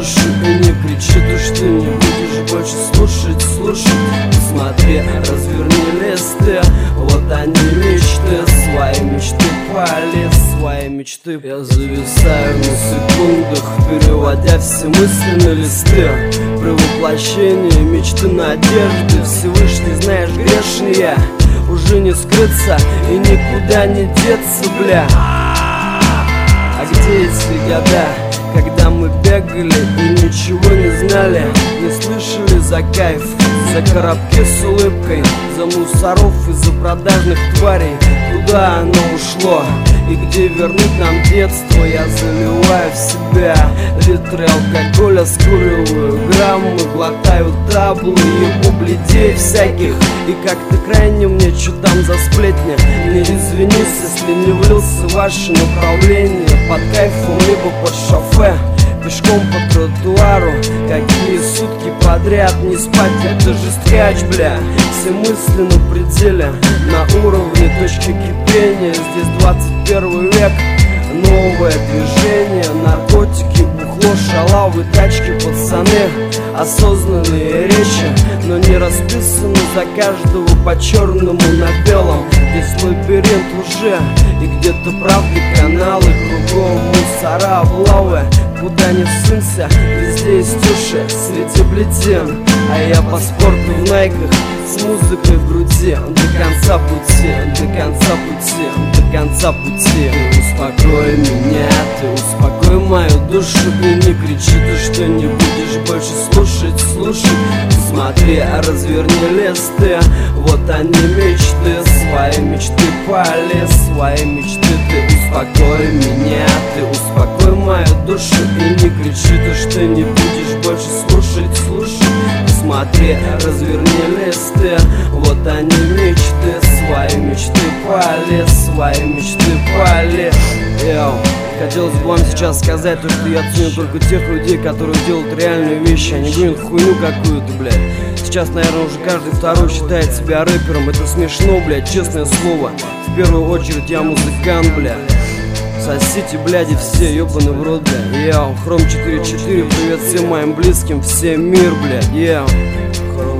душу и не кричи, то что не будешь больше слушать. Смотри, разверни листы, вот они мечты, свои мечты полез, свои мечты. Я зависаю на секундах, переводя все мысли на листы. При воплощении мечты, надежды, Всевышний, знаешь, грешный я, уже не скрыться и никуда не деться, бля. А где эти года, когда мы бегали и ничего не знали, не слышали за кайф, за коробки с улыбкой, за мусоров и за продажных тварей? Куда оно ушло и где вернуть нам детство? Я заливаю в себя литры алкоголя, скуриваю граммы, глотаю таблы, ебу бледей всяких. И как-то крайне мне, что там за сплетня? Не извинись, если не влился в ваше направление, под кайфом либо под шофе, пешком по тротуару. Какие сутки подряд не спать, это же скач, бля. Все мысли на пределе, на уровне точки кипения. Здесь 21 век, новое движение, наркотики, бухло, шалавы, тачки, пацаны. Осознанные речи, но не расписаны за каждого по черному на белом. Здесь лабиринт лжи и где-то правды каналы, кругом мусора, облавы. Куда ни всунься, везде есть уши среди бледен. А я по спорту в найках, с музыкой в груди. До конца пути, до конца пути, до конца пути. Ты успокой меня, ты успокой мою душу и не кричи, ты что не будешь больше слушать. Смотри, разверни листы, вот они мечты, свои мечты полез, свои мечты. Ты успокой меня, ты успокой мою душу и не кричи, ты что не будешь больше слушать. Смотри, разверни листы, вот они мечты, свои мечты полез, свои мечты полез. Хотелось бы вам сейчас сказать то, что я ценю только тех людей, которые делают реальные вещи, а не гонят хуйню какую-то, блядь. Сейчас, наверное, уже каждый второй считает себя рэпером. Это смешно, блядь, честное слово. В первую очередь я музыкант, блядь. Сосите, бляди, все, ёбаный в рот, блядь. Хром 4-4, привет всем моим близким, всем мир, блядь.